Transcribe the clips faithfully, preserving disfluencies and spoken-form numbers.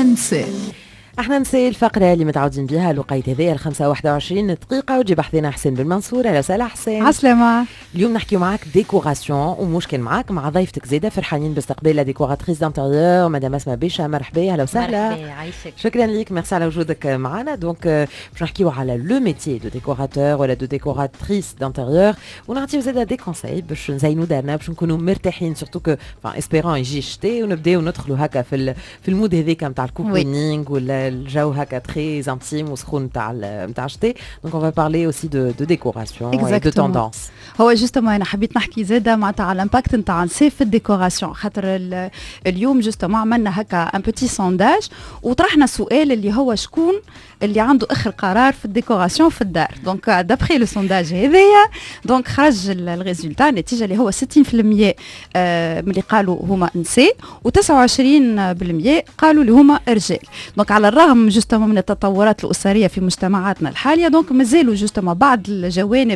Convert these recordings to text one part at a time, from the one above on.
احنا نساء احنا نساء الفقرة اللي متعودين بها لقيت هذه الخمسة واحدة وعشرين دقيقة وتجي بحثنا حسين بالمنصور. اهلا وسهلا حسين. عسلامة. اليوم نحكي معك ديكوراسيون ومشكل معك مع ضيفتك زيدة. فرحانين باستقبال لا ديكوراتريس دانتيريور مدام اسماء بيشا. مرحبا. اهلا وسهلا. مرحبا عايشك. شكرا ليك. ميرسي على وجودك معنا. دونك باش نحكيو على لو ميتي دو ديكوراتور ولا دو ديكوراتريس دانتيريور ونعطيو زيادة دي كونساي باش نزينو دارنا باش نكونوا مرتاحين سورتو كو فان اسبيرون يجي الشتاء ونبداو ندخلوا هكا في في المود هذيك نتاع الكوكونينغ ولا الجو هكا très intime وسخون نتاع نتاع الشتاء. دونك on va parler aussi de de décoration et de tendance. هو جوستومون انا حبيت نحكي زاده معناتها على الامباكت نتاع الصيف في الديكوراسيون، خاطر اليوم جوستومون عملنا هكا ان بوتي سونداج وطرحنا سؤال اللي هو شكون اللي عنده اخر قرار في الديكوراسيون في الدار. دونك دابخي لو سونداج هذايا دونك خرج الريزولتا النتيجه اللي هو ستين بالمية من اللي قالوا هما نساء وتسعة وعشرين بالمية قالوا اللي هما رجال. دونك على الرغم جوستومون من التطورات الاسريه في مجتمعاتنا الحاليه دونك مازالوا جوستومون بعض الجوانب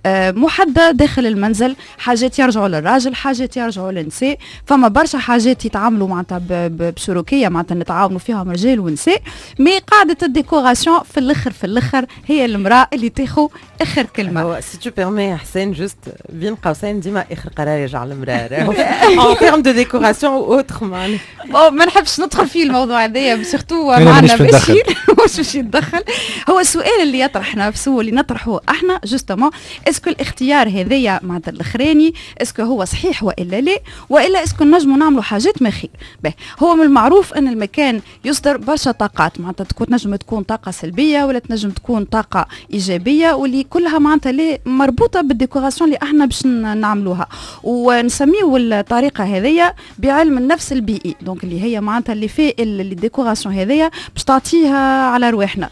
محدده داخل المنزل، حاجات يرجعوا للراجل حاجات يرجعوا للنساء. فما برشا حاجات يتعاملوا معناتها بشروكيه معناتها نتعاونوا فيهم رجال ونساء، مي قاعده الديكوراسيون في الاخر في الاخر هي المراه اللي تاخذ اخر كلمه. هو سي تو بيرمي حسين جوست بين قوسين ديما اخر قرار يرجع للمراه ان تيرم دو ديكوراسيون او اوتر. مان ما نحبش ندخل في الموضوع هذايا سيرتو معنا بشير مش باش يتدخل. هو السؤال اللي يطرح نفسه واللي نطرحه احنا جوستومون اسكو الاختيار هذايا معناتها الاخراني اسكو هو صحيح والا لا، والا اسكو نجموا نعملوا حاجات ما خير. باهي هو من المعروف ان المكان يصدر برشا طاقات معناتها تكون تنجم تكون طاقه سلبيه ولا تنجم تكون طاقه ايجابيه واللي كلها معناتها لي مربوطه بالديكوراسيون اللي احنا باش نعملوها. ونسميو الطريقه هذيا بعلم النفس البيئي، دونك اللي هي معناتها اللي في الديكوراسيون هذيا باش تعطيها على رواحنا.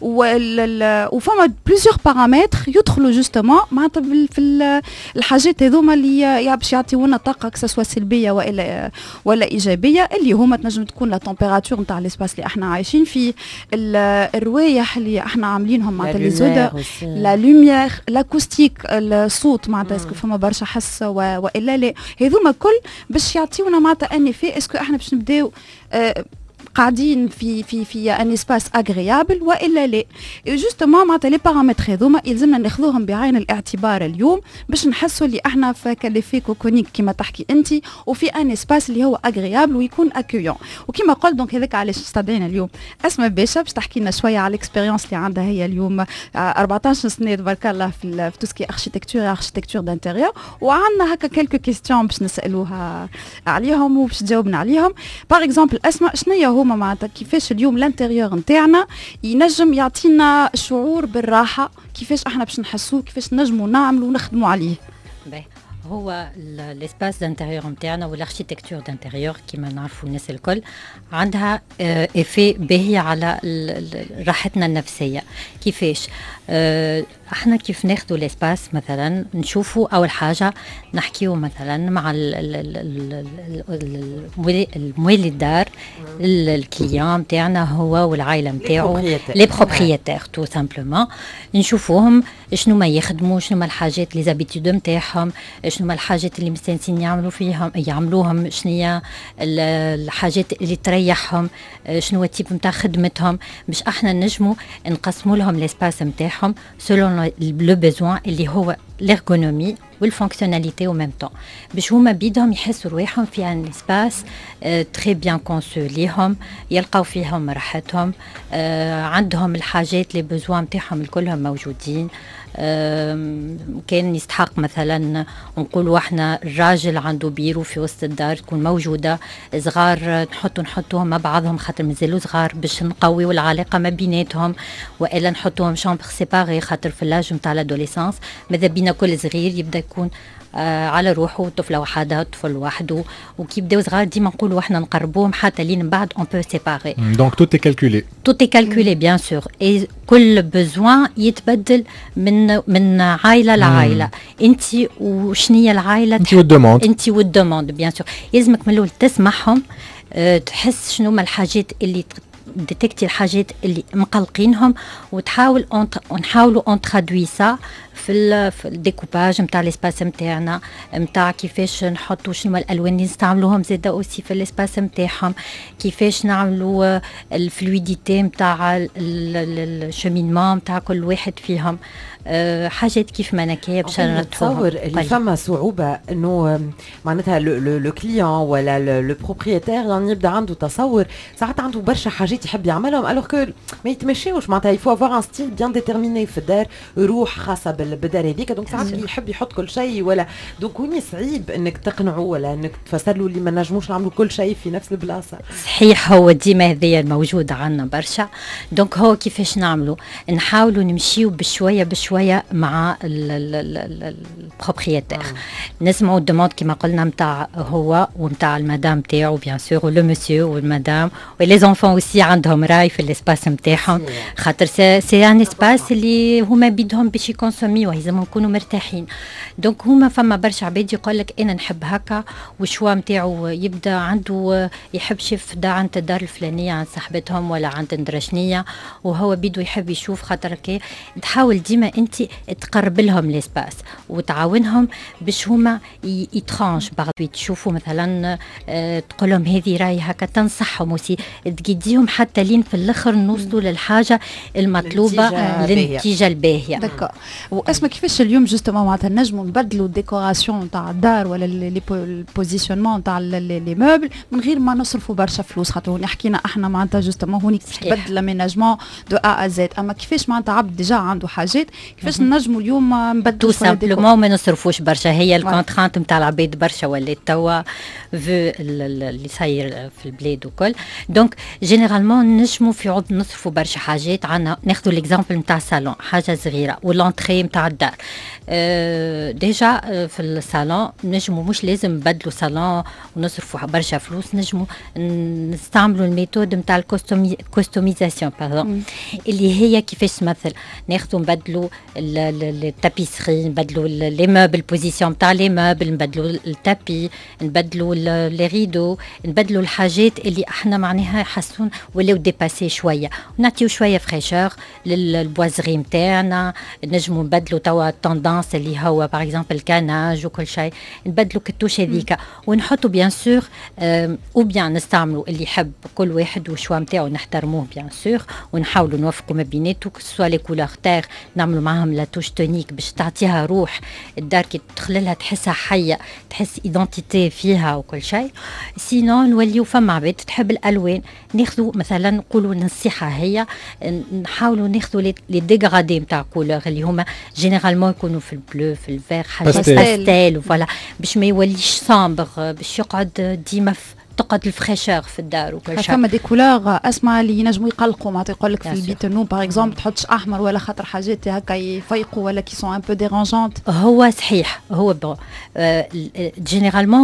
وفما بليزيور بارامتر يدخلوا جوستومون معناتها في الحاجات هذوما اللي باش يعطيونا طاقه كسوا سلبيه والا ولا ايجابيه، اللي هما تنجم تكون لا تمبيراتور نتاع الاسباس اللي احنا عايشين فيه، الروايح اللي احنا عاملينهم معناتها لي زودا، لا لوميير، لاكوستيك، الصوت معناتها اسكو فما برشا حس والا لا، هذوما كل باش يعطيونا معناتها اني في اسكو احنا باش نبداو اه قاعدين في في في ان اسباس اغريابل والا لا. جوستومون معناتها لي بارامتر هذوما يلزمنا ناخذوهم بعين الاعتبار اليوم باش نحسوا اللي احنا في كاليفي كوكونيك كما تحكي انت وفي ان اسباس اللي هو اغريابل ويكون اكيون. وكما قلت دونك هذاك علاش استدعينا اليوم اسماء باشا باش تحكي لنا شويه على الاكسبيريونس اللي عندها هي اليوم أربعطاش سنه تبارك الله في في توسكي اركيتكتور اركيتكتور دانتيريور، وعندنا هكا كلكو كيستيون باش نسالوها عليهم وباش تجاوبنا عليهم. باغ اكزومبل اسماء شنو هي هما معناتها كيفاش اليوم الانتيريور نتاعنا ينجم يعطينا شعور بالراحه، كيفاش احنا باش نحسوه كيفاش نجموا نعملوا ونخدموا عليه. باهي هو الاسباس دانتيريور نتاعنا والاركيتكتور دانتيريور كما نعرفوا الناس الكل عندها افي باهي على راحتنا النفسيه. كيفاش احنا كيف ناخذوا الاسباس مثلا نشوفوا اول حاجه نحكيو مثلا مع الموالي الدار الكليون نتاعنا هو والعائله نتاعو لي بروبريتير تو سامبلومون، نشوفوهم شنو ما يخدموا شنو ما الحاجات لي زابيتود نتاعهم شنو ما الحاجات اللي مستانسين يعملوا فيهم يعملوهم شنو هي الحاجات اللي تريحهم شنو التيب نتاع خدمتهم باش احنا نجموا نقسموا لهم الاسباس نتاعهم سولون لو بيزوان اللي هو l'ergonomie والفونكسيوناليتي او ميم طون باش هما بيدهم يحسوا رواحهم في ان اسباس تري بيان كونسو ليهم يلقاو فيهم راحتهم آه عندهم الحاجات لي بوزوان نتاعهم الكلهم موجودين. آه كان يستحق مثلا نقولوا احنا الراجل عنده بيرو في وسط الدار تكون موجوده، صغار نحطوا نحطوهم مع بعضهم خاطر مازالوا صغار باش نقويوا العلاقه ما بيناتهم، والا نحطوهم شامبر سيباري خاطر في اللاج نتاع الادوليسانس ماذا بينا كل صغير يبدا يكون آه على روحه، طفله وحدها طفل وحده، وكي يبداو صغار ديما نقولوا احنا نقربوهم حتى لين من بعد اون بو سيباري. دونك تو تي كالكولي تو تي كالكولي بيان سور، اي كل بزوان يتبدل من من عائله لعائله. انت وشنيه العائله انت والدوموند انت والدوموند بيان سور، يلزمك من الاول تسمعهم أه تحس شنو ما الحاجات اللي ديتكتي الحاجات اللي مقلقينهم وتحاول ونحاولوا اون ترادوي سا في في الديكوباج نتاع الاسباس نتاعنا، نتاع كيفاش نحطوا شنو الالوان اللي نستعملوهم زاده اوسي في الاسباس نتاعهم، كيفاش نعملوا الفلويديتي نتاع الشمينمون نتاع كل واحد فيهم. أه حاجات كيف ما نكايه باش نرتبوها. نتصور اللي فما صعوبه انه معناتها لو كليون ولا لو بروبريتير يعني يبدا عنده تصور، ساعات عنده برشا حاجات يحب يعملهم الوغ كو ما يتمشيوش، معناتها يفو افوار ان ستيل بيان ديتيرميني في الدار، روح خاصه بالدار هذيك، دونك ساعات يحب يحط كل شيء ولا دونك وين صعيب انك تقنعه ولا انك تفسر له اللي ما نجموش نعملوا كل شيء في نفس البلاصه. صحيح، هو ديما هذيا الموجود عندنا برشا، دونك هو كيفاش نعملوا نحاولوا نمشيو بشويه بشويه مع البروبريتير، نسمعوا الدوموند كما قلنا نتاع هو ونتاع المدام تاعو بيان سور ولو مسيو والمدام ولي زونفون اوسي عندهم راي في الاسباس نتاعهم، خاطر سي ان اسباس اللي هما بيدهم باش يكونسوميوه لازم نكونوا مرتاحين. دونك هما فما برشا عباد يقول لك انا نحب هكا والشوا نتاعو يبدا عنده يحب شيف دا عند الدار الفلانيه عند صاحبتهم ولا عند ندرشنيه وهو بيدو يحب يشوف، خاطر كي تحاول ديما انت تقرب لهم ليسباس وتعاونهم باش هما يترانش بعض تشوفوا مثلا اه تقول لهم هذه راي هكا، تنصحهم وسي تقيديهم حتى لين في الاخر نوصلوا للحاجه المطلوبه للنتيجه الباهيه. دكا واسمع كيفاش اليوم جوستومون معناتها نجموا نبدلوا الديكوراسيون تاع الدار ولا البوزيشنمون تاع لي موبل من غير ما نصرفوا برشا فلوس، خاطر هوني حكينا احنا معناتها جوستومون هوني تبدل لاميناجمون دو ا ا زد، اما كيفاش معناتها عبد ديجا عنده حاجات كيفاش نجموا اليوم نبدلوا تو سامبلومون ما نصرفوش برشا، هي الكونترانت نتاع العباد برشا ولات توا في اللي صاير في البلاد وكل، دونك جينيرالمون نجموا في عوض نصرفوا برشا حاجات. عندنا ناخذوا ليكزامبل نتاع صالون حاجه صغيره والانتري نتاع الدار، أه ديجا في الصالون نجموا مش لازم نبدلوا صالون ونصرفوا برشا فلوس، نجموا نستعملوا الميثود نتاع الكوستوميزاسيون باردون اللي هي كيفاش تمثل ناخذوا نبدلوا التابيسري، نبدلوا لي موبل بوزيسيون نتاع لي موبل، نبدلوا التابي، نبدلوا لي ريدو، نبدلوا الحاجات اللي احنا معناها حسون ولاو ديباسي شويه، ونعطيو شويه فريشور للبوازغي نتاعنا، نجموا نبدلوا توا التوندانس اللي هو باغ اكزومبل الكاناج وكل شيء، نبدلوا كتوش هذيك ونحطوا بيان سور او بيان نستعملوا اللي يحب كل واحد والشوا نتاعو نحترموه بيان سور، ونحاولوا نوفقوا ما بيناتو سوا لي كولور تاغ نعملوا معاهم لا توش تونيك باش تعطيها روح الدار كي تدخل لها تحسها حيه، تحس ايدنتيتي فيها وكل شيء. سينو نوليو فما عباد تحب الالوان، ناخذوا مثلا نقولوا نصيحه هي نحاولوا ناخذوا لي ديغرادي نتاع كولور اللي هما جينيرالمون يكونوا في البلو في الفير حاجه باستيل وفوالا باش ما يوليش صامبغ، باش يقعد ديما تقعد الفريشور في الدار وكل شيء. فما دي كولور اسمع اللي ينجموا يقلقوا، معناتها يقول لك في البيت نو باغ اكزومبل تحطش احمر ولا خاطر حاجات هكا يفيقوا ولا كي سون ان بو ديرانجونت. هو صحيح هو بون آه جينيرالمون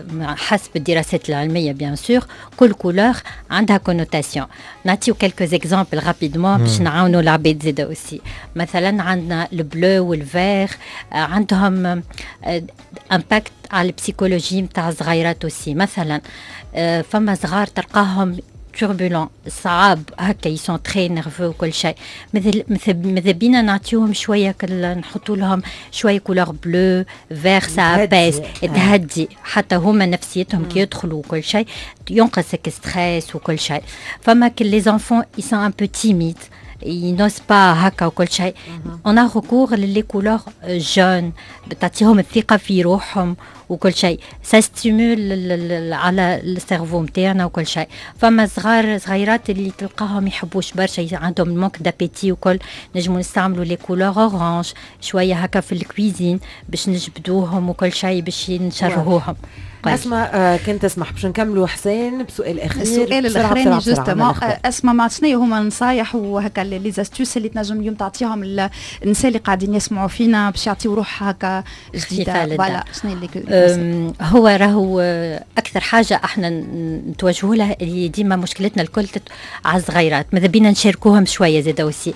حسب الدراسات العلميه بيان سور كل كولور عندها كونوتاسيون. نعطيو كلكو اكزامبل رابيدمون باش نعاونوا العباد زاده اوسي. مثلا عندنا البلو والفير آه عندهم آه امباكت على البسيكولوجي نتاع صغيرات اوسي. مثلا آه فما صغار تلقاهم توربولون صعاب هكا يسون تري نيرفو وكل شيء، مثل ماذا بينا نعطيوهم شويه نحطوا لهم شويه كولور بلو فير سا ابيس تهدي حتى هما نفسيتهم كي يدخلوا وكل شيء ينقص ستريس وكل شيء. فما كل لي زانفون يسون ان بو تيميد ينوس با هكا وكل شيء، اون ا ريكور للي كولور جون بتعطيهم الثقه في روحهم وكل شيء، سا ستيمول على السيرفو نتاعنا وكل شيء. فما صغار صغيرات اللي تلقاهم يحبوش برشا عندهم المونك دابيتي وكل، نجموا نستعملوا لي كولور اورانج شويه هكا في الكويزين باش نجبدوهم وكل شيء باش نشرهوهم. اسمع آه كنت اسمح باش نكملوا حسين بسؤال اخير. السؤال الاخراني جوستومون اسمع مع شنو هما نصايح وهكا لي زاستوس اللي تنجم اليوم تعطيهم النساء اللي قاعدين يسمعوا فينا باش يعطيو روح هكا جديده؟ فوالا شنو اللي هو راهو اكثر حاجه احنا نتوجهوا لها اللي ديما مشكلتنا الكل على الصغيرات، ماذا بينا نشاركوهم شويه زاده اوسي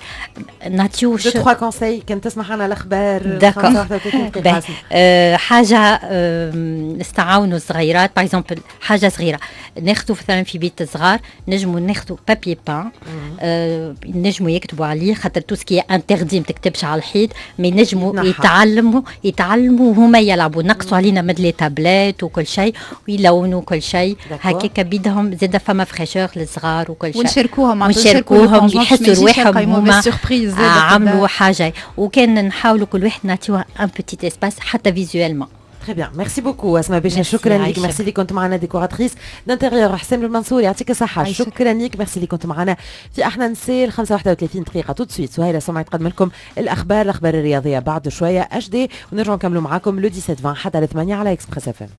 نعطيو دو تخوا كونساي كنت تسمح عن الاخبار داكور. حاجه نستعاونوا يكونوا صغيرات باغ اكزومبل حاجه صغيره ناخذوا مثلا في بيت صغار نجموا ناخذوا بابي بان آه نجموا يكتبوا عليه خاطر تو سكي انتردي ما تكتبش على الحيط مي نجموا يتعلموا يتعلموا وهما يلعبوا نقصوا علينا مثل لي تابلات وكل شيء ويلونوا كل شيء هكاك بيدهم زاد فما فريشور للصغار وكل شيء ونشاركوهم ونشاركوهم يحسوا رواحهم هما عملوا حاجه وكان نحاولوا كل واحد نعطيوها ان بوتيت اسباس حتى فيزوالمون. Très bien, merci beaucoup Asma Bécha, شكرا لك. ميرسي اللي كنت معنا ديكوراتريس دانتيريور حسام المنصور يعطيك الصحة. شكرا لك، ميرسي اللي كنت معنا في احنا نسال خمسة وواحد وثلاثين دقيقة تو سويت. سهيلة سمعي تقدم لكم الاخبار الاخبار الرياضية بعد شوية اش دي ونرجعوا نكملوا معاكم لو سبعة عشر عشرين حتى ل ثمانية على اكسبريس اف ام.